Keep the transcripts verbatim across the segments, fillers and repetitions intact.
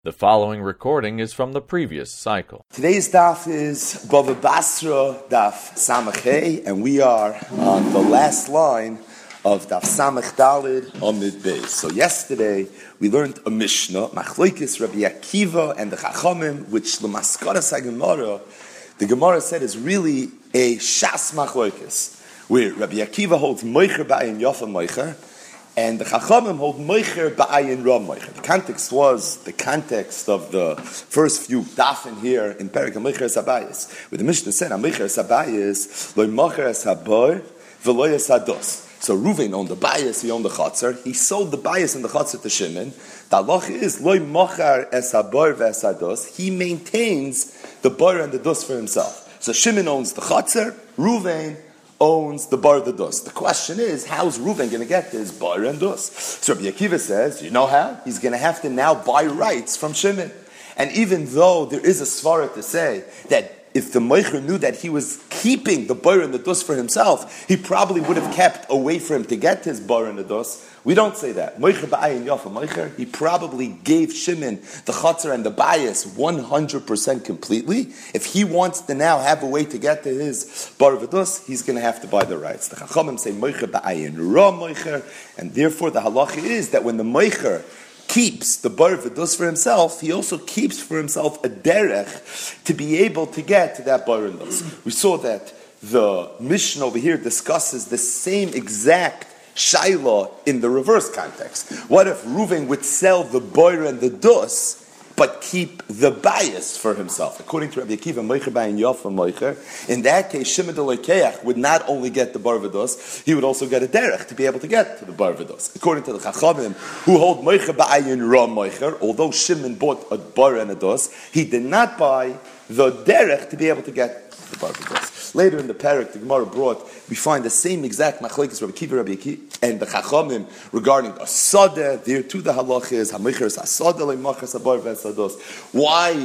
The following recording is from the previous cycle. Today's daf is Bava Basra daf Samach Hey, and we are on the last line of daf Samach Dalid Amid Beis. So yesterday we learned a Mishnah, Machlokes Rabbi Akiva and the Chachamim, which the Maskaras HaGemara, the Gemara said is really a Shas Machlokes, where Rabbi Akiva holds Moicher Ba'ayin Yofa Moicher, and the Chachamim hold Moicher Ba'ayin Ra Moicher. The context was the context of the first few dafin here in Perek Moicher Sabayis, where the Mishnah said, Moicher Sabayis, Lo Mocher Sabar, V'lo Yasados. So Reuven owned the bayis, he owned the chatzar. He sold the bayis and the chatzar to Shimon. The halach is Lo Mocher Sabar V'Sados. He maintains the bar and the dus for himself. So Shimon owns the chatzar, Reuven owns the bar the dus. The question is, how's Reuven going to get his bar and dus? So Rabbi Akiva says, you know how? He's going to have to now buy rights from Shimon. And even though there is a svara to say that if the Moicher knew that he was keeping the bar and the dus for himself, he probably would have kept a way for him to get his bar and the dus. We don't say that. Moicher ba'ayin yafa Moicher, he probably gave Shimon the chatzar and the bayis one hundred percent completely. If he wants to now have a way to get to his bar v'dus, he's going to have to buy the rights. The Chachamim say Moicher ba'ayin ra Moicher, and therefore the halacha is that when the Moicher keeps the bar v'dus for himself, he also keeps for himself a derech to be able to get to that bar v'dus. We saw that the Mishnah over here discusses the same exact Shaila in the reverse context. What if Reuven would sell the boir and the dus, but keep the bias for himself? According to Rabbi Akiva, Moicher ba'ayin yafa Moicher, in that case, Shimon the Lekeach would not only get the bar v'dus, he would also get a derech to be able to get to the bar v'dus. According to the Chachamim, who hold Moicher ba'ayin ra Moicher, although Shimon bought a bar and a dus, he did not buy the derech to be able to get the bar v'dus. Later in the parak, the Gemara brought, we find the same exact machlokes Rabbi Akiva, Rabbi Akiva, and the Chachamim regarding a sadeh. There too the halacha is hamicher sadeh leimachar sabar v'sados. Why?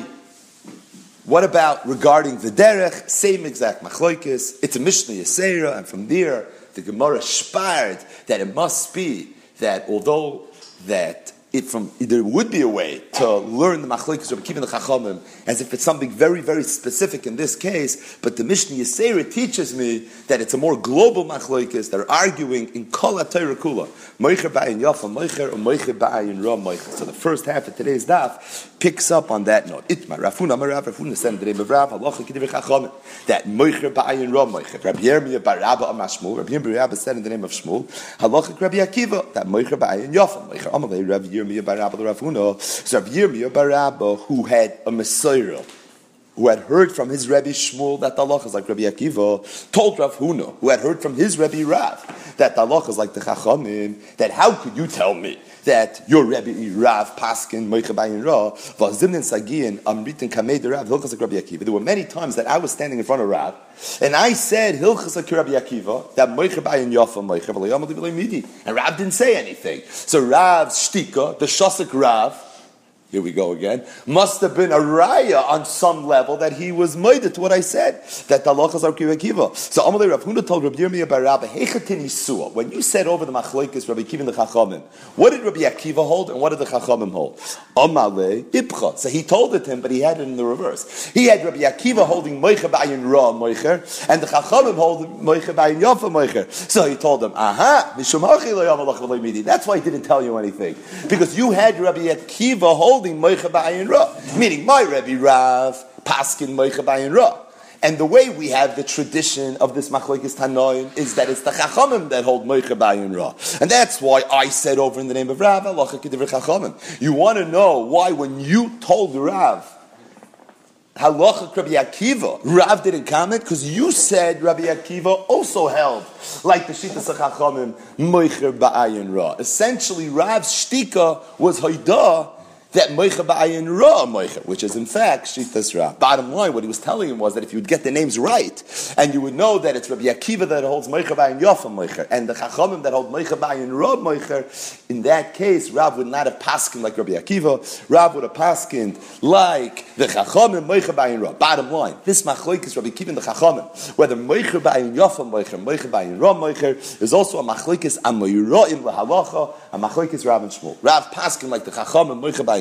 What about regarding the derech? Same exact machlokes. It's a Mishnah Yisera, and from there the Gemara sparred that it must be that although that it from there would be a way to learn the machlokes of Akiva and the Chachamim as if it's something very, very specific in this case, but the Mishnah Yisera teaches me that it's a more global machlokes. They're arguing in kol ha-Torah kula, Moicher ba'ayin yafa Moicher or Moicher ba'ayin ra Moicher. So the first half of today's daf picks up on that note. Itma Rafuna Amar Rav Rafuna said in the name of Rav halacha k'divrei Chachamim that Moicher ba'ayin ra Moicher. Rabbi Yirmiyah bar Rabba Amar Shmuel. Rabbi Yirmiyah bar Rabba said in the name of Shmuel halacha Rabbi Akiva that Moicher ba'ayin yafa Moicher. Amalei Rabbi Yirmiyah bar Rabba the Rafuna. So Rabbi Yirmiyah bar Rabba, who had a Messiah, who had heard from his Rebbe Shmuel that the halacha is like Rabbi Akiva, told Rav Huna, who had heard from his Rebbe Rav, that the halacha is like the Chachamim, that how could you tell me that your Rebbe Rav Paskin Moicher ba'ayin ra v'azimnin sagiyin amritin kamei de Rav hilchas like Rabbi Akiva? There were many times that I was standing in front of Rav and I said hilchas like Rabbi Akiva that Moicher ba'ayin yafa Moicher v'lo yamad v'lo midi, and Rav didn't say anything. So Rav's shtika, the shasik Rav, here we go again, must have been a raya on some level that he was moided to what I said, that the halachas are Rabbi Akiva. So Amalei Rav Huna told Rabbi Yirmiyah bar Rabba, Hechatin Yisua, when you said over the machlokes Rabbi Akiva and the Chachamim, what did Rabbi Akiva hold and what did the Chachamim hold? Amalei Ibcha. So he told it to him, but he had it in the reverse. He had Rabbi Akiva holding Moicher ba'ayin ra Moicher, and the Chachamim holding Moicher ba'ayin yafa Moicher. So he told him, aha, Mishum hachi lo yamalach v'lo midi. That's why he didn't tell you anything, because you had Rabbi Akiva holding Moicher ba'ayin ra, meaning my Rebbe Rav Paskin Moicher ba'ayin ra. And the way we have the tradition of this machlokes Tanoim is that it's the Chachamim that hold Moicher ba'ayin ra, and that's why I said over in the name of Rav halacha k'divrei Chachamim. You want to know why when you told Rav halacha Rabbi Akiva, Rav didn't comment? Because you said Rabbi Akiva also held like the Shittas Chachamim Moicher ba'ayin ra. Essentially, Rav's shtika was Haidah that Moicher ba'ayin ra Moicher, which is in fact Shittas Rav. Bottom line, what he was telling him was that if you would get the names right, and you would know that it's Rabbi Akiva that holds Moicher ba'ayin yafa Moicher, and the Chachamim that hold Moicher ba'ayin ra Moicher, in that case, Rav would not have paskined like Rabbi Akiva. Rav would have paskined like the Chachamim Moicher ba'ayin ra. Bottom line, this machlokes Rabbi Akiva and the Chachamim, whether Moicher ba'ayin yafa Moicher, Moicher ba'ayin ra Moicher, is also a machlokes amoyroim lahalacha, a machlokes Rav and Shmuel. Rav paskined like the Chachamim Moicher ba'ayin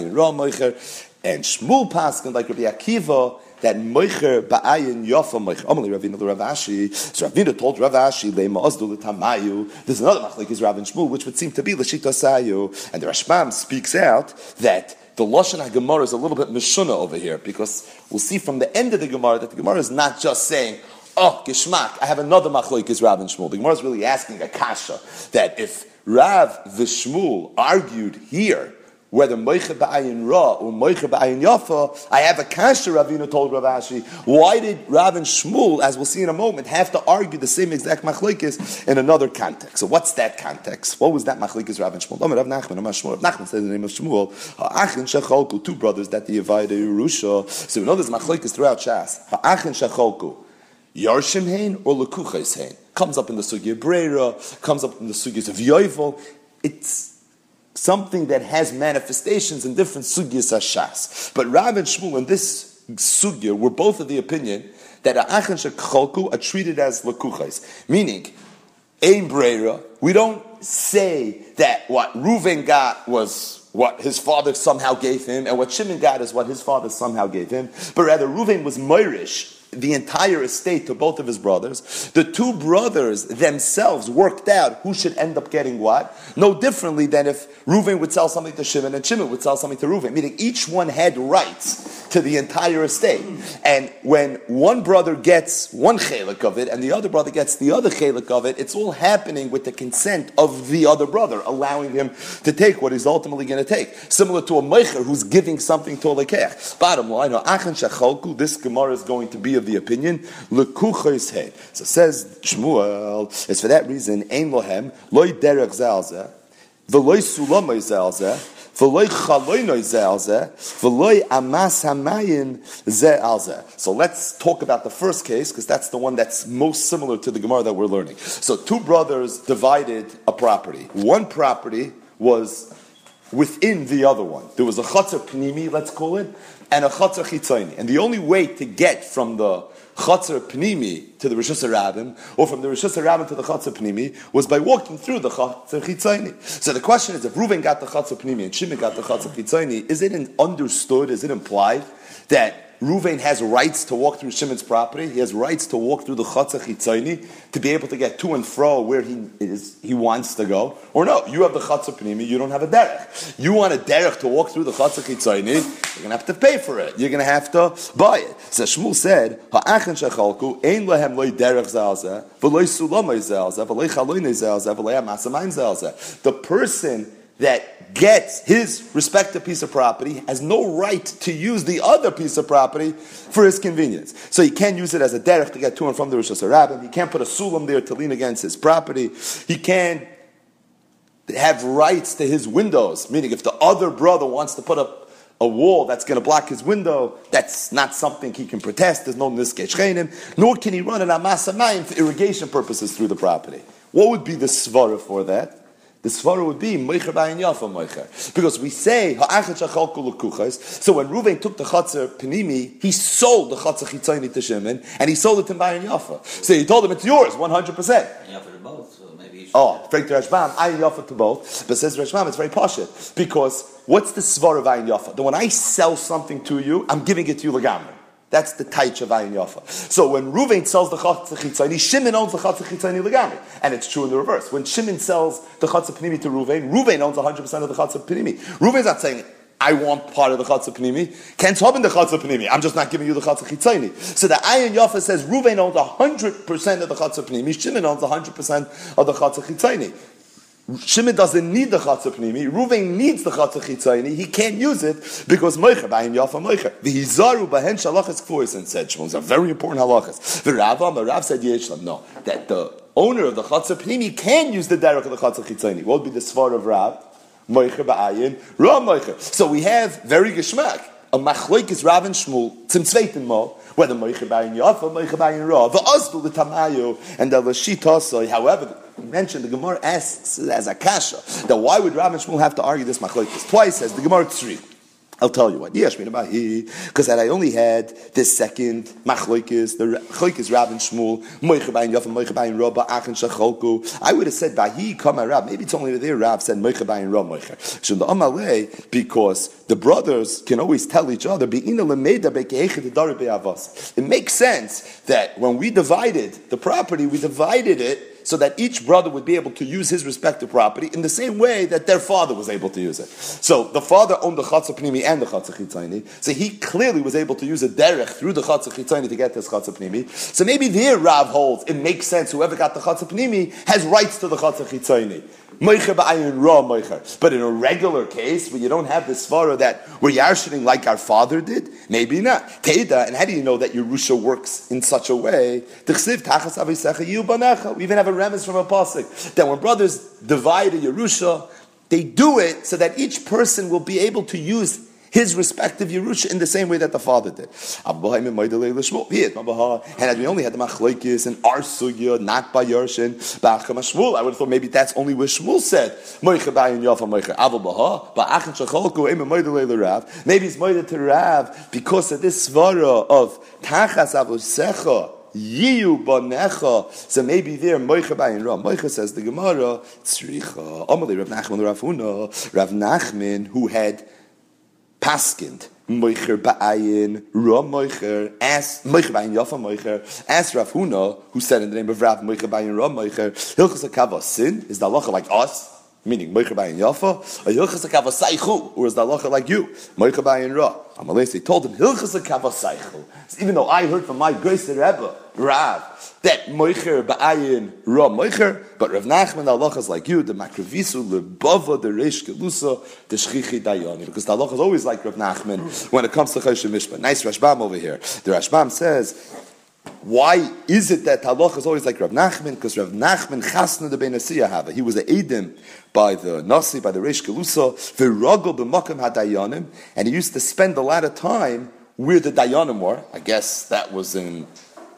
ba'ayin ra moicher, and Shmuel paskin like Rabbi Akiva that moicher ba'ayin yafa moicher. Amalei Ravina the Rav Ashi. So Ravina told Rav Ashi leima asdu l'tamayu. There's another machlekes Rav and Shmuel, which would seem to be l'shita sayu, and the Rashbam speaks out that the Lashon HaGemara is a little bit mishuna over here, because we'll see from the end of the Gemara that the Gemara is not just saying, oh, Geshmak, I have another machlokes Rav and Shmuel. The Gemara is really asking a kasha, that if Rav v'Shmuel argued here, whether Moiche ba'ayin ra or Moiche ba'ayin yafa, I have a kasha, Ravina told Rav Ashi. Why did Rav and Shmuel, as we'll see in a moment, have to argue the same exact machlokes in another context? So what's that context? What was that machlokes Rav and Shmuel? Amar Rav Nachman, Amar Shmuel. Rav Nachman says the name of Shmuel. Ha'achin shecholku, two brothers that the Yevayda Yerusha. So we know there's machlokes throughout Shas. Ha'achin shecholku, Yarshim hein or Lekuchais hein? Comes up in the Sugya Breira, comes up in the Sugyas of Yovel. It's something that has manifestations in different sugyas hashas. But Rav and Shmuel in this sugya were both of the opinion that ha'achin shecholku are treated as lekuchais, meaning ein breira. We don't say that what Reuven got was what his father somehow gave him, and what Shimon got is what his father somehow gave him. But rather, Reuven was moirish the entire estate to both of his brothers. The two brothers themselves worked out who should end up getting what. No differently than if Reuven would sell something to Shimon and Shimon would sell something to Reuven. Meaning each one had rights to the entire estate. And when one brother gets one chelik of it and the other brother gets the other chelik of it, it's all happening with the consent of the other brother, allowing him to take what he's ultimately going to take. Similar to a meicher who's giving something to a lekech. Bottom line, this Gemara is going to be of the opinion lekuchos head. So says Shmuel, it's for that reason ein lohem loy derech zalzeh v'loy sulamay zalzeh v'loy chaloynay zalzeh v'loy amas hamayim zalzeh. So let's talk about the first case, because that's the one that's most similar to the Gemara that we're learning. So two brothers divided a property. One property was within the other one. There was a chatzar pnimi, let's call it, and a chatzar chitzoni. And the only way to get from the chatzar pnimi to the Rishus HaRabim, or from the Rishus HaRabim to the chatzar pnimi, was by walking through the chatzar chitzoni. So the question is, if Reuven got the chatzar pnimi and Shimon got the chatzar chitzoni, is it understood, is it implied that Reuven has rights to walk through Shimon's property? He has rights to walk through the chatzar chitzoni to be able to get to and fro where he is, he wants to go? Or no, you have the chatzar pnimi, you don't have a derech. You want a derech to walk through the chatzar chitzoni, you're going to have to pay for it. You're going to have to buy it. So Shmuel said, "Ha'achin shechalku ein lehem loy derech zalzeh v'loy sulamay zalzeh v'loy chaloynay zalzeh v'loy amasamayim zalzeh." The person that gets his respective piece of property has no right to use the other piece of property for his convenience. So he can't use it as a derech to get to and from the Rishus HaRabim. He can't put a sulam there to lean against his property. He can't have rights to his windows, meaning if the other brother wants to put up a wall that's going to block his window, that's not something he can protest. There's no niskei shchenim. Nor can he run an amas hamayim for irrigation purposes through the property. What would be the svara for that? The svara would be moicher ba'ayin yafa moicher, because we say ha'achet shachalku lekuchos. So when Reuven took the chatzar pnimi, he sold the chatzar chitzoni to Shimon, and he sold it to ba'ayin yafa. So he told him it's yours, one hundred percent. Yafa to both, so maybe. You should oh, frank to Rashbam, ayin yafa to both. But says Rashbam, it's very pashut, because what's the svara of ayin yafa? That when I sell something to you, I'm giving it to you legamri. That's the taich of ayin yafa. So when Reuven sells the chatzar chitzoni, Shimon owns the chatzar chitzoni legamri, and it's true in the reverse. When Shimon sells the chatzar pnimi to Reuven, Reuven owns one hundred percent of the chatzar pnimi. Reuven's not saying, I want part of the chatzar pnimi. Can't have in the chatzar pnimi. I'm just not giving you the chatzar chitzoni. So the ayin yafa says Reuven owns one hundred percent of the chatzar pnimi. Shimon owns one hundred percent of the chatzar chitzoni. Shimon doesn't need the chatzar pnimi. Reuven needs the chatzar chitzoni. He can't use it because moicher ba'ayin yafa moicher. The hizaru b'hen shalachas kfuris, and said Shmuel, are very important halachas. The Rav, the Rav said yeshlam, no, that the owner of the chatzar pnimi can use the derech of the chatzar chitzoni. What would be the svar of Rav? Moicher ba'ayin ra moicher. So we have very geschmack. A machlokes Rav and Shmuel tzimtzveitin mo, whether moicher ba'ayin yafa, moicher ba'ayin ra, the asdul the tamayu, and the lashita. However, we mentioned the Gemara asks as a kasha that why would Rav and Shmuel have to argue this machlokes twice? As the Gemara tzri, I'll tell you what. Because had I only had this second machloikis, the machloikis Rav and Shmuel, Moicher Bayin Yafa, Moicher Bayin Rabba, Achin Shacholku, I would have said Bahi Kama Rav. Maybe it's only there Rav said Moicher Bayin Rav Moicher. So the Amalei, because the brothers can always tell each other, it makes sense that when we divided the property, we divided it so that each brother would be able to use his respective property in the same way that their father was able to use it. So the father owned the Chatzah Pnimi and the Chatzah Chitzoni, so he clearly was able to use a derech through the Chatzah Chitzoni to get this Chatzah Pnimi. So maybe there Rav holds, it makes sense, whoever got the Chatzah Pnimi has rights to the Chatzah Chitzoni. But in a regular case, where you don't have this svara that we're yarshining like our father did, maybe not. Teda, and how do you know that Yerusha works in such a way? We even have a remez from a pasuk that when brothers divide a Yerusha, they do it so that each person will be able to use his respective Yerusha in the same way that the father did. And as we only had the machlokes and our sugya, not by Yershin, I would have thought maybe that's only where Shmuel said, maybe it's moide to Rav because of this svara of tachas avosecha. Yiyu banecha. So maybe there, Moicha Bayin Ra. Moicha says the Gemara, Tzricha. Amalei Rav Nachman Rav Huna. Rav Nachman, who had paskind, Moicher Ba'ayin, Ra Moicher, asked, Moicher Ba'ayin Yafa Moicher, asked Rav Huna, who said in the name of Rav, Moicher Ba'ayin Ra Moicher, Hilchas HaKava Sin, is the halacha like us? Meaning, Moicher Ba'ayin Yafa, or Hilchas HaKava Saichu, or is the halacha like you? Moicher Ba'ayin Ra. Amalei, they told him, Hilchas HaKava Saichu. Even though I heard from my Geis Rebbe, Rav, that Moicher Ba'ayin Ra Moicher, but Rav Nachman the halacha is like you, the Makrevisu, the Bava, the Reish Kelusa, the Shchichi Dayani, because the halacha is always like Rav Nachman when it comes to Choshen Mishpah. Nice Rashbam over here. The Rashbam says, why is it that halacha is always like Rav Nachman? Because Rav Nachman chasnu de Benasiya Hava. He was an Eidim by the Nasi, by the Reish Kelusa, v'ragol b'makam hadayanim, and he used to spend a lot of time where the Dayanim were. I guess that was in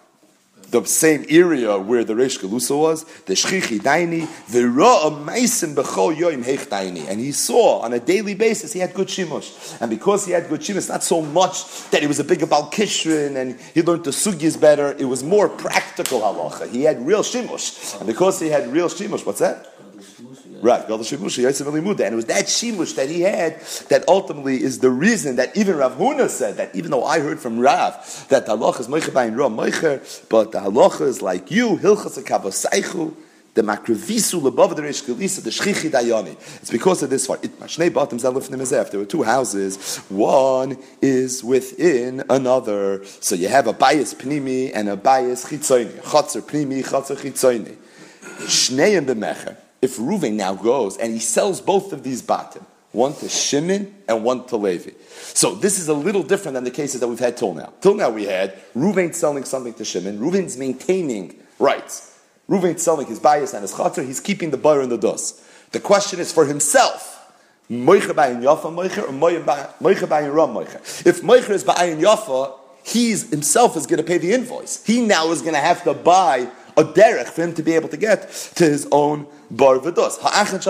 the same area where the Reish Kelusa was, the Shchichi Daini, the Ra'a Meisim B'chol Yoim Heich Daini. And he saw on a daily basis he had good shimush. And because he had good shimush, not so much that he was a bigger Bal Kishrin and he learned the sugyas better, it was more practical halacha. He had real shimush. And because he had real shimush, what's that? Right, and it was that shimush that he had that ultimately is the reason that even Rav Huna said that, even though I heard from Rav that the halacha is moicher bayin ra moicher, but the halacha is like you, hilchas hakavosaichu, the makrevisu above the reish kelisa, the shchichi dayani. It's because of this part. Itmashnei bottoms that lifnim is after. There were two houses. One is within another. So you have a bayis pnimi and a bayis chitzoni. Chatzer pnimi, chatzer chitzoni. Shneim b'mecher. If Reuven now goes and he sells both of these batim, one to Shimon and one to Levi. So this is a little different than the cases that we've had till now. Till now we had Reuven selling something to Shimon. Reuven's maintaining rights. Reuven's selling his bias and his chatzar. He's keeping the bar and the dos. The question is for himself. Moicher ba'ayin yafa moicher or moicher ba'ayin ra moicher. If moicher is ba'ayin yafa, he himself is going to pay the invoice. He now is going to have to buy a derech for him to be able to get to his own bar v'dos.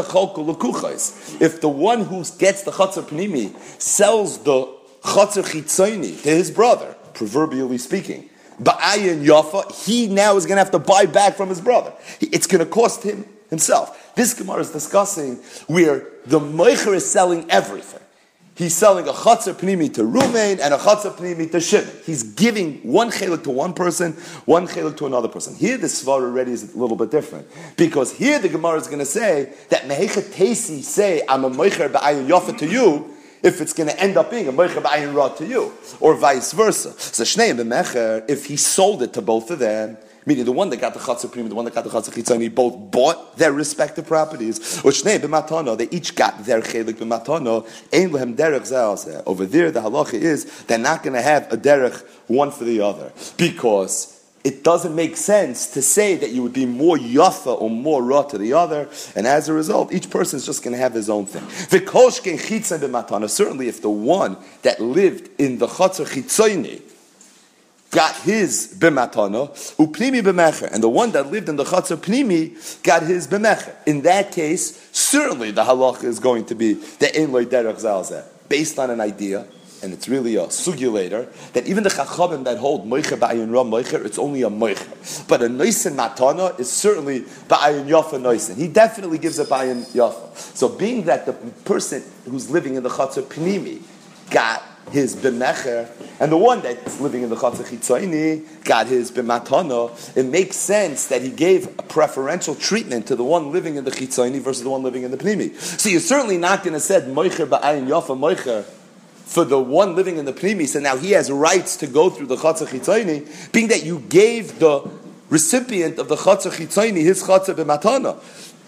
If the one who gets the chatzar pnimi sells the chatzar chitzoni to his brother, proverbially speaking, ba'ayin yafa, he now is going to have to buy back from his brother. It's going to cost him himself. This Gemara is discussing where the moicher is selling everything. He's selling a chatzar pnimi to Ruvain and a chatzar pnimi to Shimon. He's giving one chelik to one person, one chelik to another person. Here the svar already is a little bit different. Because here the Gemara is going to say that mehecha tesi say, I'm a moicher ba'ayin yafa to you, if it's going to end up being a moicher ba'ayin ra to you. Or vice versa. So shneim b'mecher, if he sold it to both of them, meaning the one that got the chatzar pnimi, the one that got the chatzar chitzoni, both bought their respective properties. Or shnei b'matano, they each got their chelik b'matano. Ein lehem derech zeh. Over there, the halacha is they're not going to have a derech one for the other because it doesn't make sense to say that you would be more yafa or more ra to the other, and as a result, each person is just going to have his own thing. V'kolshkein chitzon b'matano. Certainly, if the one that lived in the chatzar chitzoni got his b'matana, u'pnimi b'mecher, and the one that lived in the chatzar pnimi got his b'mecher. In that case, certainly the halacha is going to be the ein loy derech zalzeh. based on an idea, and it's really a sugya later, that even the chachamim that hold moicher ba'ayin ra moicher, it's only a moicher. But a noisen matana is certainly ba'ayin yafa noisen. He definitely gives a ba'ayin yafa. So being that the person who's living in the chatzar pnimi got his b'mecher, and the one that's living in the chatzar chitzayni got his b'matana, it makes sense that he gave a preferential treatment to the one living in the chitzayni versus the one living in the pnimi. So you're certainly not going to say moicher ba'ayin yafa moicher for the one living in the pnimi, so now he has rights to go through the chatzar chitzayni, being that you gave the recipient of the chatzar chitzayni his chatzar b'matana.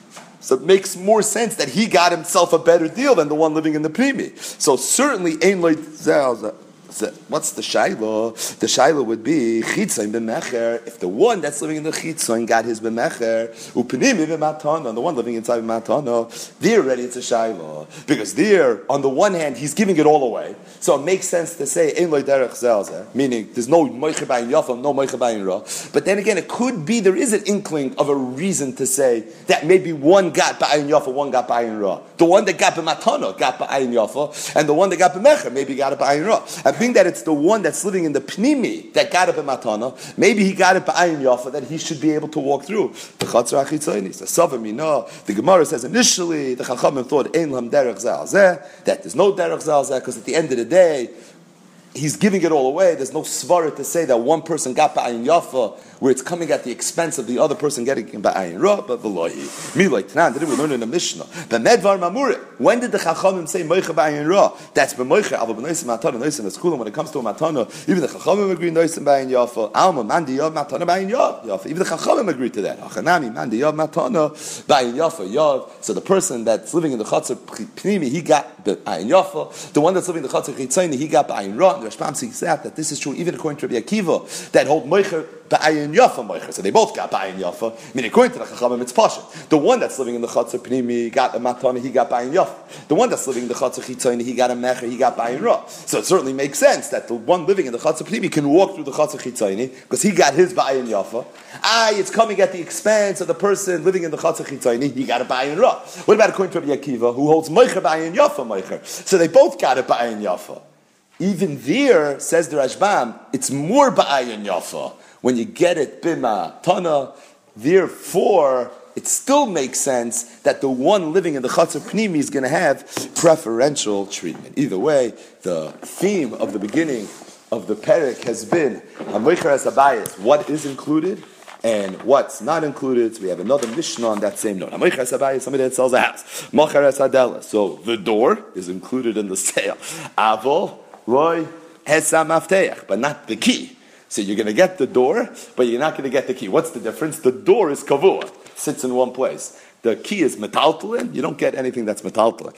So it makes more sense that he got himself a better deal than the one living in the pnimi. So certainly, ein loy zel. What's the shaila? The shaila would be chitzayin b'mecher. If the one that's living in the chitzayin got his b'mecher, u'pnimi b'matana, the one living inside b'matana, there already it's a shaila, because there, on the one hand, he's giving it all away. So it makes sense to say ein loy derech zel, meaning there's no moicher b'ayin yafa, no moicher b'ayin ra. But then again, it could be there is an inkling of a reason to say that maybe one got b'ayin yafa, one got b'ayin ra. The one that got b'matana got b'ayin yafa, and the one that got b'mecher maybe got it b'ayin ra. And being that it's the one that's living in the pnimi that got it b'matana, maybe he got it b'ayin yafa, that he should be able to walk through the chatzar chitzayni. The Sava Mina, the Gemara says initially the Chachamim thought ein lam derech zal zeh, that there's no derech zal zeh, because at the end of the day he's giving it all away. There's no svara to say that one person got ba'ayin yafa, where it's coming at the expense of the other person getting ba'ayin ra, but v'lohi. Me like Tanan, didn't we learn in the Mishnah? The medvar mamure. When did the chachamim say moicha ba'ayin ra? That's b'moicha, ava b'noisim matana, noisim eskulam. When it comes to a matana, even the chachamim agree noisim ba'ayin yafa. Alma mandi yav matana ba'ayin yafa. Even the chachamim agree to that. Achanami mandi yav matana ba'ayin yafa yav. So the person that's living in the chatzar pnimi, he got ba'ayin yafa. The one that's living in the chatzar chitzayni, he got ba'ayin ra. The Rashbam says that this is true even according to Rabbi Akiva, that hold moicher ba'ayin yafa moicher. So they both got ba'ayin yafa. Meaning according to the chachamim, it's pasha. The one that's living in the chatzar pnimi got a matana, he got ba'ayin yafa. The one that's living in the chatzar chitzayni, he got a mecher, he got ba'ayin ra. So it certainly makes sense that the one living in the chatzar pnimi can walk through the chatzar chitzayni because he got his ba'ayin yafa. Ah, it's coming at the expense of the person living in the chatzar chitzayni, he got a ba'ayin ra. What about according to Rabbi Akiva, who holds moicher ba'ayin yafa moicher? So they both got a ba'ayin yafa. Even there, says the Rashbam, it's more ba'ayin yafa. When you get it bima tana, therefore, it still makes sense that the one living in the chatzar pnimi is going to have preferential treatment. Either way, the theme of the beginning of the perek has been hamoicher es habayis, what is included and what's not included. So we have another Mishnah on that same note. Hamoicher es habayis, somebody that sells a house. Mocher es hadela. So the door is included in the sale. Avol Roy hesa mafteach, but not the key. So you're going to get the door, but you're not going to get the key. What's the difference? The door is kavua, sits in one place. The key is metaltalin. You don't get anything that's metaltalin.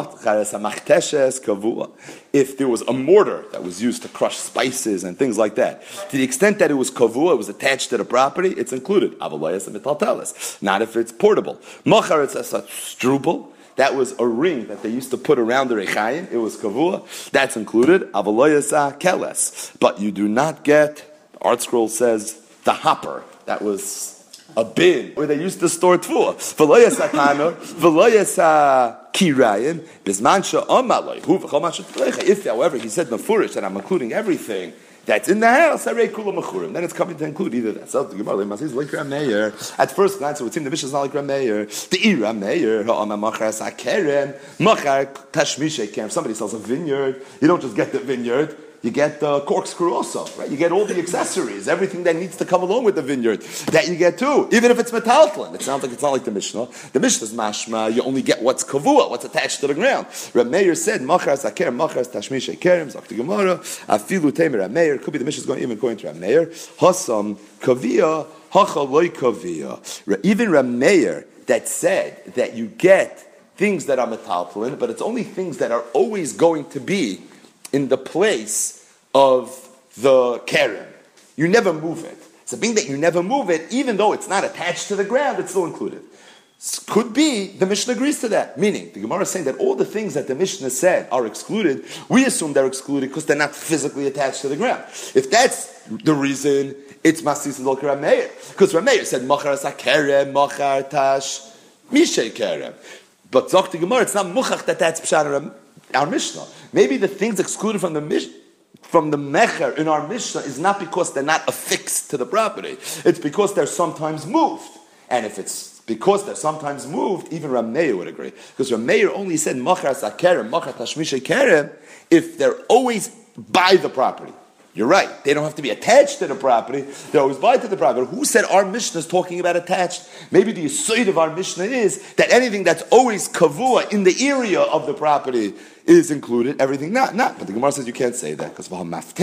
If there was a mortar that was used to crush spices and things like that, to the extent that it was kavua, it was attached to the property, it's included. Not if it's portable. Strubel. That was a ring that they used to put around the rechayim. It was kavua. That's included. Avaloyasa keles. But you do not get, the Art Scroll says, the hopper. That was a bin where they used to store tefua. V'loyasa kanor. V'loyasa kirayim. Bismansha omaloi. Hu v'chol masha teflecha. If, however, he said mefurish, and I'm including everything that's in the house, then it's coming to include either that. So the Gemara says, like Rameir. At first glance, it would seem the Mishnah is not like Rameir. The Ir Rameir, Machar Sakerem, Machar Tashmishe Kerem. Somebody sells a vineyard. You don't just get the vineyard. You get the corkscrew also, right? You get all the accessories, everything that needs to come along with the vineyard. That you get too, even if it's metaltalin. It sounds like it's not like the Mishnah. The Mishnah is mashma. You only get what's kavua, what's attached to the ground. Reb Meir said, "Machar saker, machar tashmish kerem." Zakti Gemara, afilu temer Reb Meir. Could be the Mishnah is going even going to Reb Meir. Hasam kavia, hacha loy kavia. Even Reb Meir that said that you get things that are metaltalin, but it's only things that are always going to be in the place of the kerem. You never move it. So being that you never move it, even though it's not attached to the ground, it's still included. Could be the Mishnah agrees to that. Meaning, the Gemara is saying that all the things that the Mishnah said are excluded, we assume they're excluded because they're not physically attached to the ground. If that's the reason, it's Masis and Lokar Rameir. Because Rameir said, Machar Sakerem, Machar Tash, Mishay Kerem. But Zok the Gemara, it's not Muchach that that's Pshat our Mishnah. Maybe the things excluded from the Mishnah, from the mecher in our Mishnah is not because they're not affixed to the property. It's because they're sometimes moved. And if it's because they're sometimes moved, even Rav Meir would agree. Because Rav Meir only said machar sakerem, machar tashmishay kerem, if they're always by the property. You're right. They don't have to be attached to the property. They're always by to the property. Who said our Mishnah is talking about attached? Maybe the yesod of our Mishnah is that anything that's always kavua in the area of the property is included. Everything not. Not. But the Gemara says you can't say that because one of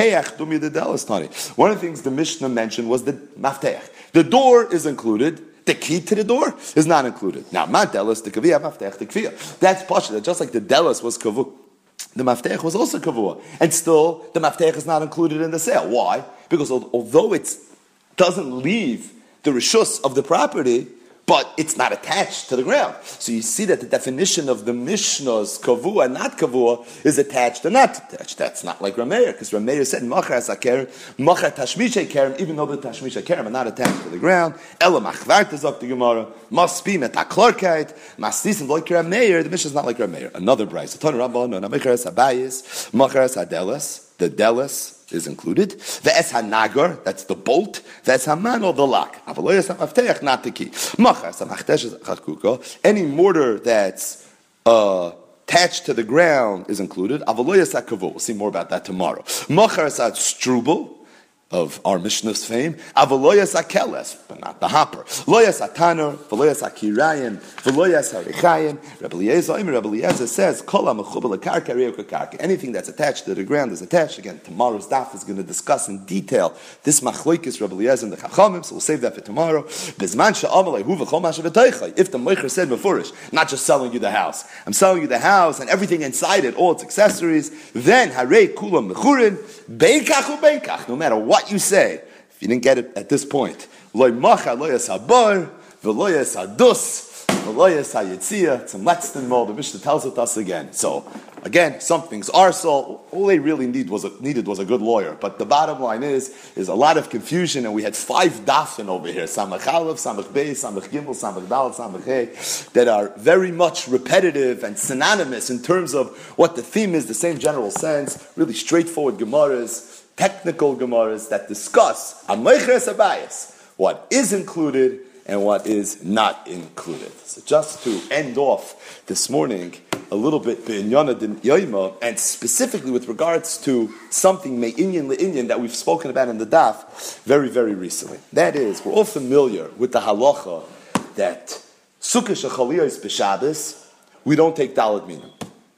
the things the Mishnah mentioned was the mafteach. The door is included. The key to the door is not included. Now, madelas, the kaviyah, maftech, the kaviyah. That's pasha. Just like the delas was kavu. The maftech was also kavua. And still, the maftech is not included in the sale. Why? Because although it doesn't leave the rishus of the property, but it's not attached to the ground. So you see that the definition of the Mishnah's kavua and not kavua is attached or not attached. That's not like Rameir, because Rameir said machar sakerem, machar tashmishay kerem, even though the tashmishay kerem are not attached to the ground. Ela machvart zok the Gemara must be metaklarkeit maslisim like Rameir. The Mishnah is not like Rameir. Another brayso. Ton Rabban no machar sabayis, machar sadelas. The delas is included. The es hanagar, that's the bolt. The es haman or the lock. Avaloyas hamaftech, not the key. Machar samachtesh chakuka. Any mortar that's uh, attached to the ground is included. Avaloyas hakavu. We'll see more about that tomorrow. Machar sad strubel of our Mishnah's fame. Avaloyas hakeles, but not the hopper. Loyas hatanor, valoyas hakirayim, valoyas harichayim. Rabbi Eliezer, Rabbi Eliezer says, Kol ha'mechubel lekarka re'uka karka. Anything that's attached to the ground is attached. Again, tomorrow's daf is going to discuss in detail this machloikis Rabbi Eliezer and the Chachamim, so we'll save that for tomorrow. Bizman she'amalei hu v'chol masha v'teichai. If the meicher said mefurish, not just selling you the house, I'm selling you the house and everything inside it, all its accessories, then harei kulam mechurin, beikach u beikach. No matter what you say, if you didn't get it at this point, loy macha loyas habar, v'loyas hadus, v'loyas hayitzia. It's a metzden more. The Mishnah tells it us again. So again, some things are so. All they really need was a, needed was a good lawyer. But the bottom line is, is a lot of confusion, and we had five dafin over here: samach aleph, samach beis, samach gimel, samach daled, samach hey, that are very much repetitive and synonymous in terms of what the theme is. The same general sense, really straightforward gemaras. Technical gemaras that discuss amaychres abayis, what is included and what is not included. So just to end off this morning a little bit b'inyana din yoyma, and specifically with regards to something me'inyan le'inyan that we've spoken about in the daf very, very recently. That is, we're all familiar with the halacha that sukkah shechaliyos b'Shabbos, we don't take daled minim.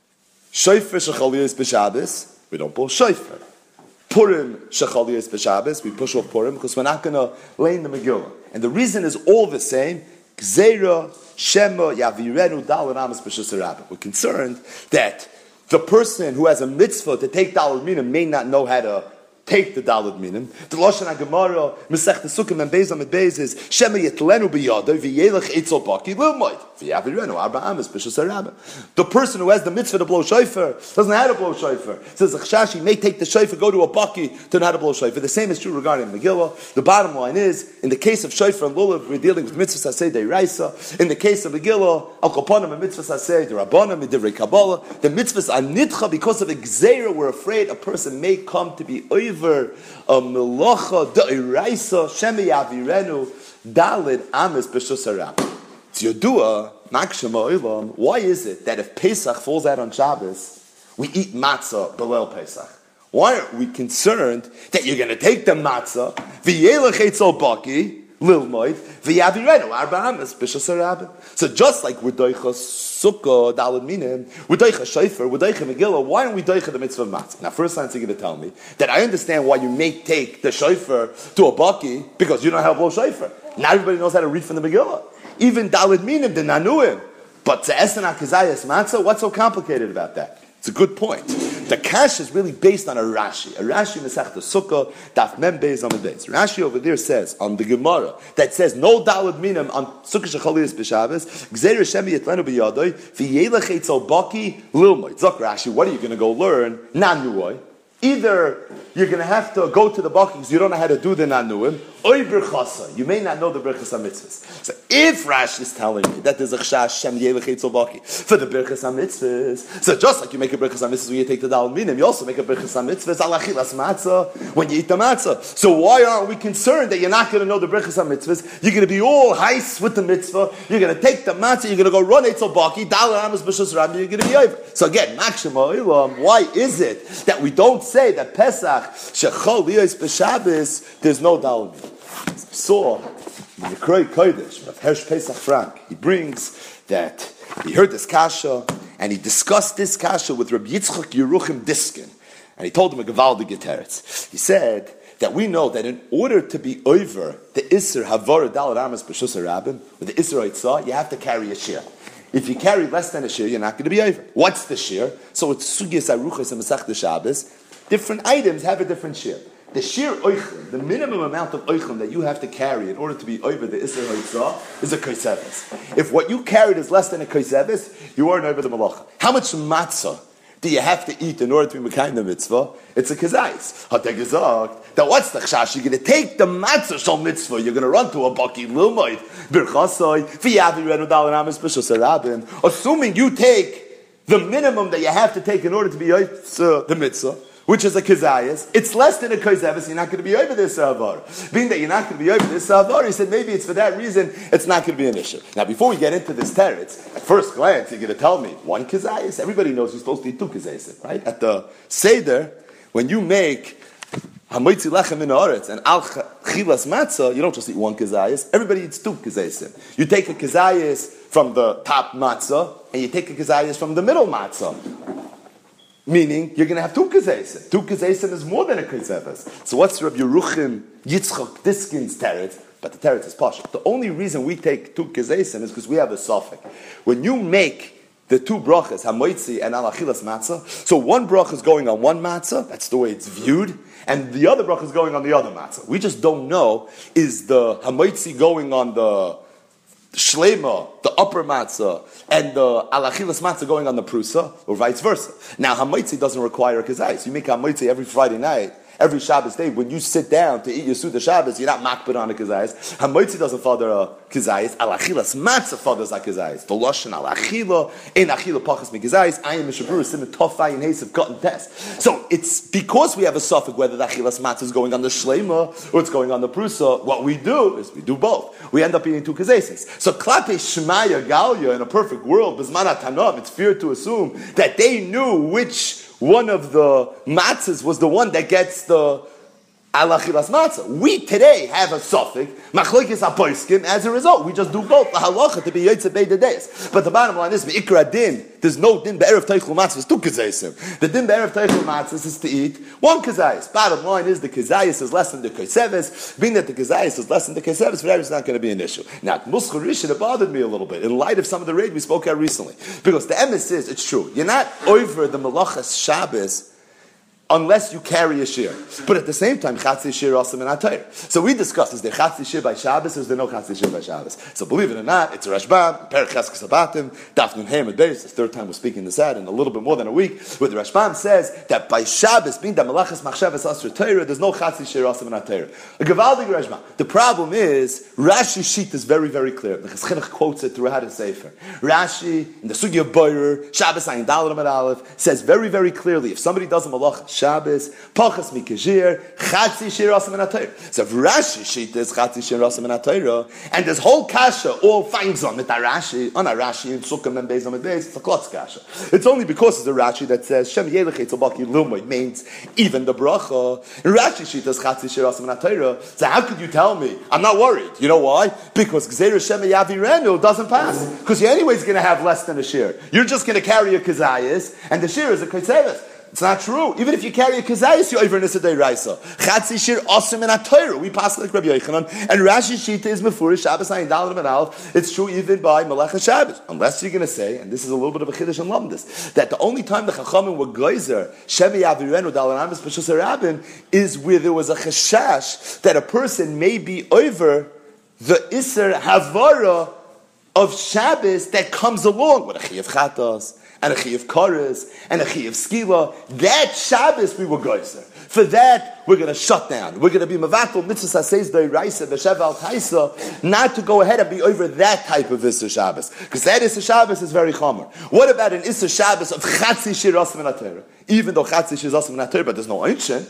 Shofar shechaliyos b'Shabbos, we don't blow shofar. Purim shechaliyos b'Shabbos, we push off Purim because we're not going to lay in the Megillah. And the reason is all the same. Gzeira shema yavirenu daled amas b'shus harabim. We're concerned that the person who has a mitzvah to take daled minim may not know how to take the daled minim. The Lashon HaGemara, Masech Tesukkim and Beis Amid Beis is Shema Yitlenu b'yadai v'yelech eitzel baki l'moid v'yavirenu arba amas b'shus harabim. The person who has the mitzvah to blow shofar doesn't know how to blow shofar. Says the Chashashi may take the shofar, go to a baki to know how to blow shofar. The same is true regarding Megillah. The bottom line is, in the case of shofar and lulav, we're dealing with mitzvah saseh deiraisa. In the case of Megillah, al kopanim a mitzvah saseh derabanim midivrei kabbalah. The mitzvahs are nitcha because of a gzeira. We're afraid a person may come to be over a melacha deiraisa shemi yavirenu dalid amis b'shus harabim. It's Yodua, Makshema Olam. Why is it that if Pesach falls out on Shabbos, we eat matzah below Pesach? Why aren't we concerned that you're going to take the matzah, v'yelech eitzel baki, lilmoid, v'yavirenu arba amas b'shus harabim? So just like we're doicha sukkah, daled minim, we're doicha shofar, we're doicha Megillah, why aren't we doicha the mitzvah of matzah? Now first time you're going to tell me that I understand why you may take the shofar to a baki, because you don't know how to blow shofar. Not everybody knows how to read from the Megillah. Even daled minim, the nanuim. But to esen akazayas matzah, what's so complicated about that? It's a good point. The kash is really based on a Rashi. A Rashi Masechta Sukkah, Daf Mem Beis Amud Beis. Rashi over there says, on the Gemara, that says, no daled minim on Sukkah Shechaliyos b'Shabbos, Gzeir Hashem yitlenu b'yadoi, v'yelech eitzel baki lilmoid. Zok Rashi, what are you going to go learn? Nanuoi. Either you're going to have to go to the baki because you don't know how to do the nanuim, Oy Birchasa. You may not know the Birchas HaMitzvahs. So if Rashi is telling me that there's a Chash Shem Yelech Eitzel Baki for the Birchas HaMitzvahs, so just like you make a Birchas HaMitzvahs when you take the Dal Minim, you also make a Birchas HaMitzvahs al Achilas Matzah when you eat the matzah. So why aren't we concerned that you're not going to know the Birchas HaMitzvahs? You're going to be all heiss with the mitzvah. You're going to take the matzah. You're going to go run Eitzel Baki. Dal Ramas B'Shus Rabbi. You're going to be over. So again, Makshema Ilam. Why is it that we don't say that Pesach Shechol Liyos B'Shabbos there's no Dal Minim? Saw in the Kroi Kodesh of Hersh Pesach Frank, he brings that he heard this kasha and he discussed this kasha with Rabbi Yitzchak Yeruchim Diskin, and he told him a Gavaldi Geteretz. He said that we know that in order to be over the Isser Havara Dal Ramas B'Shus Rabbim with the Isser Eitzah, you have to carry a shear. If you carry less than a shear, you're not going to be over. What's the shear? So it's Sugyas Aruchas and Masech Shabbos. Different items have a different shear. The sheer oichlin, the minimum amount of oichlin that you have to carry in order to be over the Isser Haitzah is a kaiseves. If what you carried is less than a kaiseves, you aren't over the malacha. How much matzah do you have to eat in order to be mekayim the mitzvah? It's a kazais. Hatei gesagt that what's the chash? You're going to take the matzah shal mitzvah. You're going to run to a baki lilmoid birchasoi v'yavi renu dal ramis b'shus rabin. Assuming you take the minimum that you have to take in order to be over the mitzvah, which is a kazayas, it's less than a kazayas, you're not going to be over this savar. Being that you're not going to be over this savar, he said maybe it's for that reason, it's not going to be an issue. Now before we get into this teretz, at first glance, you're going to tell me, one kazayas? Everybody knows you're supposed to eat two kazayas, right? At the Seder, when you make hamoitzi lechem in haaretz and al chilas matzah, you don't just eat one kazayas, everybody eats two kazayas. You take a kazayas from the top matzah, and you take a kazayas from the middle matzah. Meaning, you're going to have two kazaysim. Two kazaysim is more than a kazaysim. So what's Rabbi Yeruchim Yitzchak Diskin's teretz? But the teretz is partial. The only reason we take two kazaysim is because we have a suffix. When you make the two brachas, hamoitzi and al achilas matzah, so one bracha is going on one matzah, that's the way it's viewed, and the other bracha is going on the other matzah. We just don't know, is the hamoitzi going on the Shlema, the upper matzah, and the alachilas matzah going on the prusa, or vice versa. Now, hamoitzi doesn't require a kazayis. You make hamoitzi every Friday night, every Shabbos day. When you sit down to eat your Suda Shabbos, you're not makbid on a kazayis. Hamoitzi doesn't father a kazayis. Alachilas matzah fathers a kazayis. The lashon alachila, in achila pachas mi kazayis. I am mishaburu sim tofai and hasev cut and test. So it's because we have a suffix whether the achilas matzah is going on the shlema or it's going on the prusa. What we do is we do both. We end up eating two kazayis. So klape shmaya galya in a perfect world, bismana tanav, it's fair to assume that they knew which one of the matzahs was the one that gets the alachilas matzah. We today have a suffix, machlokes haposkim. As a result, we just do both the halacha to be yotze beide days. But the bottom line is, ikra din, there's no din be'erev teichel matzahs, two kazayis. The din be'erev teichel matzahs is to eat one kazayis. Bottom line is, the kazayis is less than the kaiseves. Being that the kazayis is less than the kaiseves, for that is not going to be an issue. Now, muschar rishon, it bothered me a little bit, in light of some of the raid we spoke about recently. Because the emes is, it's true, you're not over the malachas Shabbos unless you carry a shear. But at the same time, chatzi shear also in atayr. So we discussed, is there chatzi shear by Shabbos or is there no chatzi shear by Shabbos? So believe it or not, it's a Rashbam, Perek Cheskes Sabatim, Daf Nun Hey Amud Beis, the third time we're speaking this out in a little bit more than a week, where the Rashbam says that by Shabbos, being that malachas machshavas asr Torah, there's no chatzi shear also in atayr. A Gevaldig Rashbam. The problem is, Rashi's sheet is very, very clear. The Cheschinach quotes it throughout the Sefer. Rashi, in the Sugya Boyer, Shabbos Ayin Daled Amud Aleph, says very, very clearly, if somebody does a malach Shabbos, pachas mikajir, chatzi shir asam and atayra. So if Rashi sheet is chatzi shir asam and atayra, and this whole kasha all finds on it, Rashi, on a Rashi, and Sukkah and Beis on Beis, it's a klotz kasha. It's only because it's a Rashi that says Shem Yelech Eitzel Baki Lilmoid means even the bracha. And Rashi sheet is chatzi shir asam and atayra. So how could you tell me? I'm not worried. You know why? Because Gzeir Shem Yavi Renu doesn't pass. Because you're anyways going to have less than a shir. You're just going to carry a kazayas, and the shir is a kaiseves. It's not true. Even if you carry a kazayis, you're over in a sedei raisa. Chatzi shir asim in a Torah. We pass like Rabbi Yochanan. And Rashi Shita is mefurish Shabbos ayin daled and alef. It's true even by Melech Shabbos. Unless you're going to say, and this is a little bit of a chiddush and lumdus, that the only time the Chachamim were geyser Shemi Yavirenu Daled Amis B'Shus Rabin is where there was a chashash that a person may be over the Isser Havara of Shabbos that comes along with a Chiyuv Chatos and a Chi of Koros, and a Chi of Skila, that Shabbos we were geyser. For that, we're going to shut down. We're going to be Mavatul Mitzvah Saseis Doiraisa, B'Shev Al Taisa, not to go ahead and be over that type of Issa Shabbos. Because that Issa Shabbos is very chomer. What about an Issa Shabbos of Chatzi Shir Osam V'Natera? Even though Chatzi Shir Osam V'Natera, but there's no Einshin.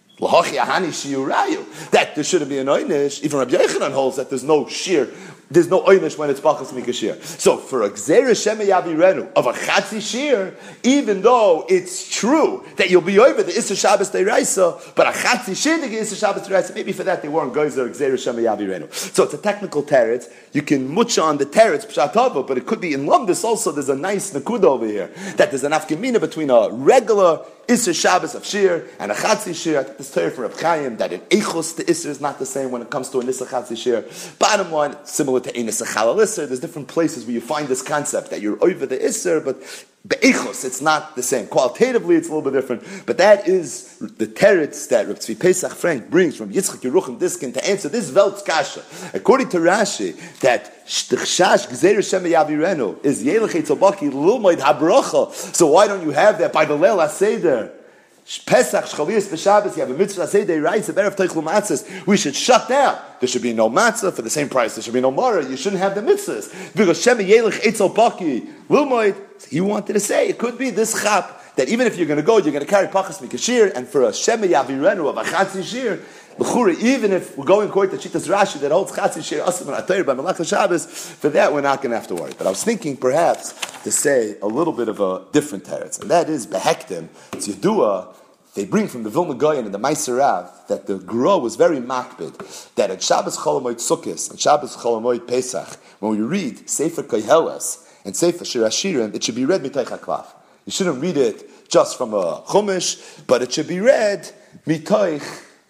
That there shouldn't be an Einish. Even Rabbi Yochanan holds that there's no Shir. There's no Einish when it's Bachas Mikashir. So for a Gzeira Shema Yavirenu of a Chatzi Shir, even though it's true that you'll be over the Issa Shabbos Deiraisa, but a Chatzi Shir the Issa Shabbos Deiraisa, maybe for that they weren't Geyser Gzeira Shema Yavirenu. So it's a technical teretz. You can much on the teretz Pshatava, but it could be in Lumdis also. There's a nice nakuda over here that there's an afkamina between a regular Isser Shabbos of Shir and a Chatzi Shir. I think this Torah for Reb Chaim that an Eichos to Isser is not the same when it comes to an Isser Chatzi Shir. Bottom line, similar to ein Isser Chalal Isser, there's different places where you find this concept that you're over the Isser, but Be'echos, it's not the same. Qualitatively, it's a little bit different. But that is the teretz that Reb Tzvi Pesach Frank brings from Yitzchak Yeruchim Diskin to answer this Velt's Kasha. According to Rashi, that Sh'techshash Gzeir Shem Yavirenu is Yelech Eitzobaki Lulmoid Habrocha. So why don't you have that by the Leil HaSeder? Pesach, Shchaliyas, B'Shabbos, you have a mitzvah, say they rise, a better Teichlu Matzahs. We should shut down. There should be no matzah for the same price. There should be no marah. You shouldn't have the mitzvahs. Because Shem Yelech Eitzel Baki, Lilmoid, he wanted to say, it could be this chap, that even if you're going to go, you're going to carry Pachas Mikashir, and for a Shem Yavirenu of a Chatzi Shir, L'chura, even if we're going according to Shitas Rashi that holds Chatzi Shir Asim and Atayr by Melech Shabbos, for that we're not going to have to worry. But I was thinking perhaps to say a little bit of a different teretz, and that is Behektim, it's Yedua. They bring from the Vilna Gaon and the Meiser Rav that the Gro was very makbid, that at Shabbos Cholamoid Sukkos and Shabbos Cholamoid Pesach, when we read Sefer Koheles and Sefer Shir Hashirim, it should be read Mitoich HaKlaf. You shouldn't read it just from a Chumash, but it should be read Mitoich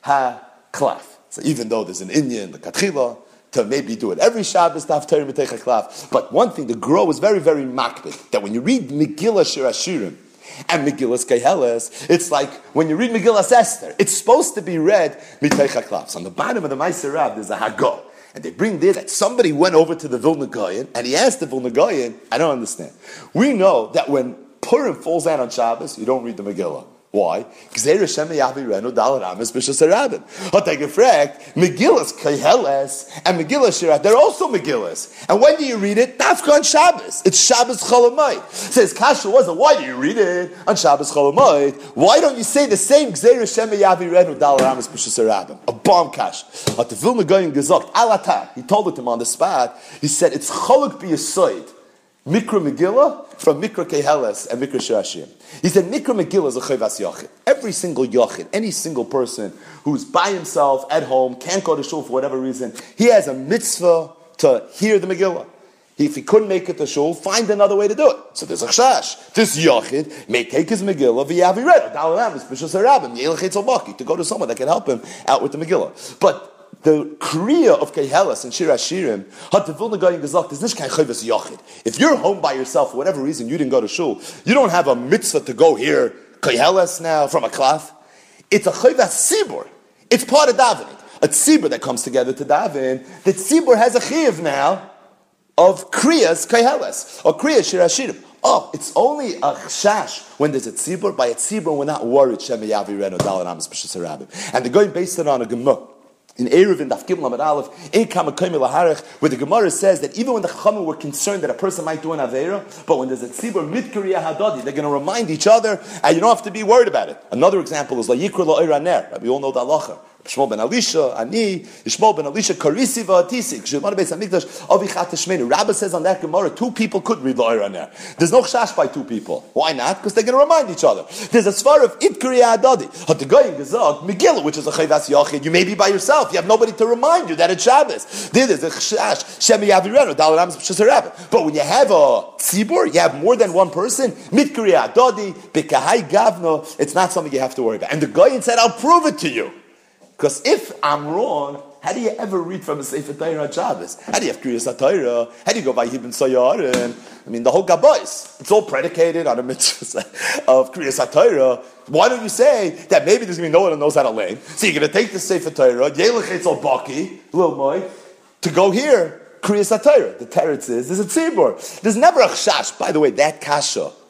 HaKlaf. So even though there's an Inyan, the Katchila, to maybe do it every Shabbos, to have Torah Mitoich HaKlaf. But one thing, the Gro was very, very makbid, that when you read Megillah Shir Hashirim, and Megillas Koheles, it's like when you read Megillas Esther, it's supposed to be read Mitoich HaKlaf. So on the bottom of the Meiser Rav, there's a Hagah. And they bring there that somebody went over to the Vilna Gaon, and he asked the Vilna Gaon, I don't understand. We know that when Purim falls out on Shabbos, you don't read the Megillah. Why? Because Hashem Yavirenu Dalar Amis B'Shas Harabim. But I gefragt, Megillas Koheles and Megillas Shirat, they're also Megillas. And when do you read it? Dafka on Shabbos. It's Shabbos Cholamoid. Says Kasha wasn't. Why do you read it on Shabbos Cholamoid? Why don't you say the same Gzeir Hashem Yavirenu Dalar Amis B'Shas Harabim? A bomb Kasha. At the Vilna Gaon Gezok Alata. He told it to him on the spot. He said it's Cholok B'Yisoid. Mikra Megillah from Mikra Koheles and Mikra Shir Hashirim. He said Mikra Megillah is a chayvas yachid. Every single yachid, any single person who's by himself at home, can't go to shul for whatever reason, he has a mitzvah to hear the Megillah. If he couldn't make it to shul, find another way to do it. So there's a chash. This yachid may take his Megillah v'yavired dalalam b'shas harabim yelech etzel baki to go to someone that can help him out with the Megillah. But the kriya of Koheles and Shir Hashirim, hat the Vilna Gaon gesagt, is nicht kein chayvas yachid. If you're home by yourself for whatever reason, you didn't go to shul, you don't have a mitzvah to go hear Koheles now from a klaf. It's a chayvas tzibur. It's part of davening. A tzibur that comes together to daven. The tzibur has a chiv now of kriyas Koheles or kriyas Shir Hashirim. Oh, it's only a chash when there's a tzibur. By a tzibur, we're not worried. Shem Yavirenu Dalar Amis B'Shas Harabim. And they're going based it on a gemara. In Erev in Daf Gimel Amud Aleph, Ein Kama Koyim Laharech, where the Gemara says that even when the Chachamim were concerned that a person might do an Aveira, but when there's a Tzibur Midkariya Hadadi, they're going to remind each other, and you don't have to be worried about it. Another example is La Yikra Lo Eira Ner. We all know the halacha. Shmuel ben Elisha, Ani, Shmuel ben Elisha, Karisi v'Atisik, Shemar beis Hamikdash, Avichat Shmeinu. Rabbi says on that Gemara, two people could read Lo Eira Ner. There's no chash by two people. Why not? Because they're going to remind each other. There's a svar of Itkariya Hadadi. Hatagoyin Gezag, Megillah, which is a Chayvas Yachid. You may be by yourself. You have nobody to remind you that it's Shabbos. There's a chash, Shem Yavirenu, Dalar Amis B'Shas Harabim. But when you have a tzibur, you have more than one person, Mitkariya Hadadi, Bekahai Gavno, it's not something you have to worry about. And the Goyin said, I'll prove it to you. Because if I'm wrong, how do you ever read from a Sefer Torah on Shabbos? How do you have Kriyas HaTorah? How do you go by Hibin Sayarin? I mean, the whole Gabois, it's all predicated on a mitzvah of Kriyas HaTorah. Why don't you say that maybe there's going to be no one who knows how to lane? So you're going to take the Sefer Torah, Yelech Etzel Baki, Lil Moy, to go here, Kriyas HaTorah. The teretz is, there's a tzibur. There's never a chash. By the way, that kasha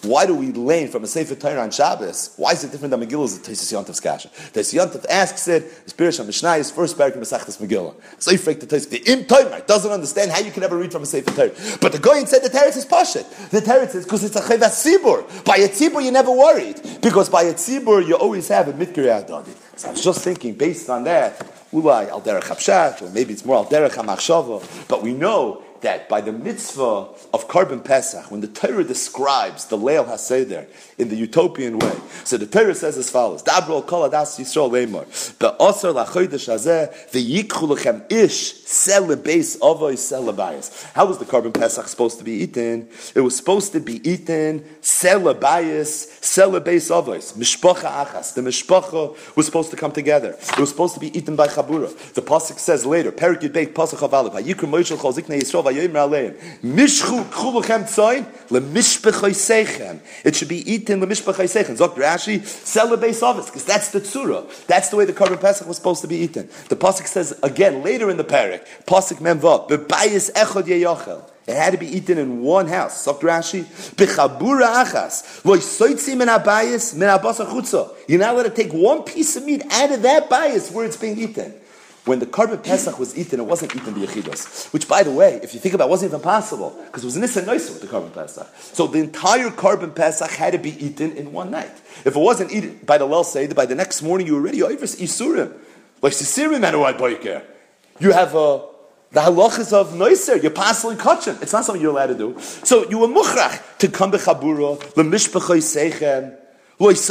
why do we learn from a Sefer Torah on Shabbos? Why is it different than Megillah? Is the Taisus Yontev's kasha? Taisus Yontef asks it, the Spirish HaMishnah is first parak in Masechtas Megillah. So you freak the Taisus, the Im Torah doesn't understand how you can ever read from a Sefer Torah. But the Goyin said the Teretz is Pashet. The Teretz is because it's a Chayvas Tzibur. By a Tzibur you're never worried. Because by a Tzibur you always have a Mitkirei Adadi. So I was just thinking, based on that, Ulai al derech hapshat, or maybe it's more al derech hamachshava. But we know that by the mitzvah of Korban Pesach, when the Torah describes the Leil HaSeder in the utopian way, so the Torah says as follows: Dabro kol adas Yisrael leimor, be'asar lachodesh hazeh ve'yikchu lechem ish sel lebeis avos sel lebayis. How was the Korban Pesach supposed to be eaten? It was supposed to be eaten sel lebayis, sel lebeis avos, mishpacha achas. The mishpacha was supposed to come together. It was supposed to be eaten by chabura. The pasuk says later, Perik Yudbeit Pasuk Chavav, Vayikru Moshe Chol Ziknei Yisrael. Mishchu k'chuluchem tzoyin lemishpechai seichem. It should be eaten lemishpechai seichem. Zok Rashi, sell the base of it, because that's the tzura. That's the way the Korban Pesach was supposed to be eaten. The pasuk says again later in the parak, pasuk memvav, bebayis echad yeyochel. It had to be eaten in one house. Zok Rashi, b'chabura achas lo yisoitzi min habayis min habasar chutza. You're not allowed to take one piece of meat out of that bayis where it's being eaten. When the Korban Pesach was eaten, it wasn't eaten b'yechidos. Which, by the way, if you think about it, wasn't even possible. Because it was Nisan Noisa with the Korban Pesach. So the entire Korban Pesach had to be eaten in one night. If it wasn't eaten by the Leil Seder, by the next morning you were already over Isurim. Like Sisirim and Uad Boiker. You have uh, the halachas of Noiser. You're passing kachin. It's not something you're allowed to do. So you were muchrach to come b'chabura, l'mishpachoi seichem, the way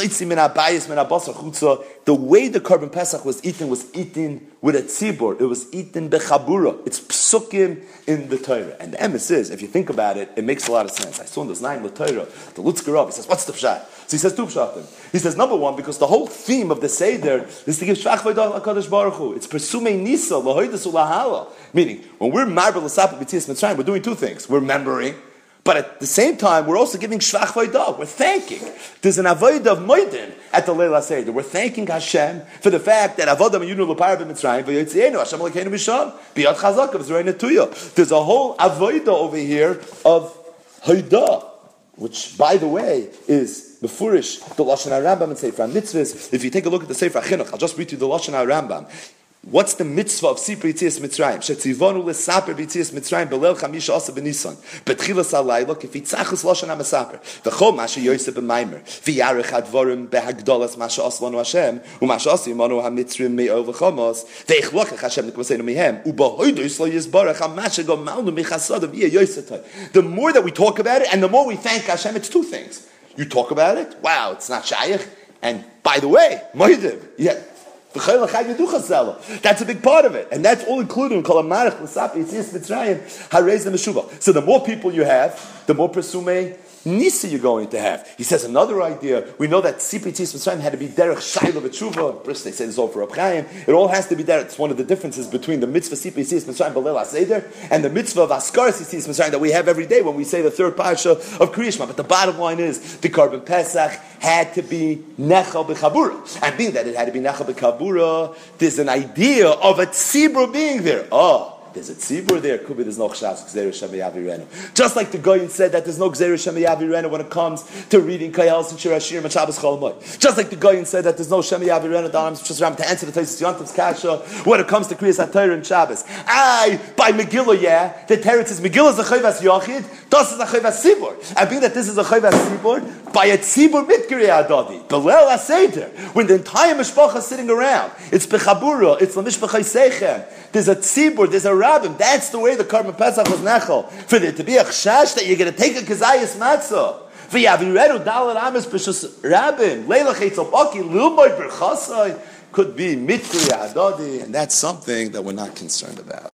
the Korban Pesach was eaten was eaten with a tzibur. It was eaten bechabura. It's psukim in the Torah. And the emes is, if you think about it, it makes a lot of sense. I saw in this nine the Torah, the Lutzker Rav, he says, what's the pshat? So he says two pshatim. He says, number one, because the whole theme of the Seder is to give shvach v'ydah HaKadosh Baruch Hu. It's persumei nisa, l'hoidas u'lahala. Meaning, when we're marble l'sapa b'tzias mitzrayim, we're doing two things. We're remembering, but at the same time, we're also giving shvach v'ydah. We're thanking. There's an avodah of moedin at the Leil HaSeder. We're thanking Hashem for the fact that avodah miyunu l'par b'mitzrayim v'yotzienu Hashem l'keinu misham biyad chazaka v'zreina tuya. There's a whole avodah over here of hodah, which, by the way, is befurish the Lashon HaRambam and Sefer HaMitzvahs. If you take a look at the Sefer HaChinuch, I'll just read you the Lashon HaRambam. What's the mitzvah of Sipur Yitzias Mitzrayim? Shetzivonu l'saper b'Yitzias Mitzrayim b'leil chamisha asa b'Nisan b'tchilas halayla k'fitzachus lashon ha'mesaper v'chol masha Yosef b'maimer v'yarech hadvorim behagdolas masha aslanu Hashem u'masha asimanu ha'mitzrim me'ol v'chomos v'ichlokach Hashem n'kvaseinu mihem u'ba'hoidos lo yizbarach ha'masha gomalnu michasad v'yeh Yosef. The more that we talk about it and the more we thank Hashem, it's two things. You talk about it, wow, it's not shayach, and by the way, moedim, yeah. That's a big part of it, and that's all included in Kol HaMarech L'Sapi Yitzias Mitzrayim Harez L'Meshuva. So the more people you have, the more Presumei Nisi you're going to have. He says another idea. We know that Sipur Yitzias Mitzrayim had to be Derech Shayla B'Tshuva. First they say this all for Reb Chaim. It all has to be there. It's one of the differences between the mitzvah Sipur Yitzias Mitzrayim B'Leil HaSeder and the mitzvah of Askaras Yitzias Mitzrayim that we have every day when we say the third parasha of Kriya Shema. But the bottom line is the Korban Pesach had to be Nechal B'Chabura. And being that it had to be Nechal B'Chabura, there's an idea of a tzibur being there. Oh, there's a tzibur there. Could be there's no chshas gzeir shem yavirenu. Just like the Goyin said that there's no gzeir shem yavirenu when it comes to reading Kayals and Shir Hashir and Shabbos Chol Moed. Just like the Goyin said that there's no shem yavirenu to answer the Taisus Yontev's kasha when it comes to Kriyas HaTorah and Shabbos. I by Megillah, yeah, the Teretz is Megillah is a chayvas yachid, das is a chayvas tzibur. And being that this is a chayvas tzibur, by a tzibur mitkirei adadi, the Leil HaSeder, when the entire mishpacha is sitting around, it's bechabura, it's l'mishpachai seichem. There's a tzibur, there's a rabbim. That's the way the Korban Pesach was nechal. For there to be a chshash that you're going to take a kazayas matzah. V'yaviredu dalad amis b'shus rabbim. Leila cheitzal baki lilmoid berchasai could be mitkirei adadi, and that's something that we're not concerned about.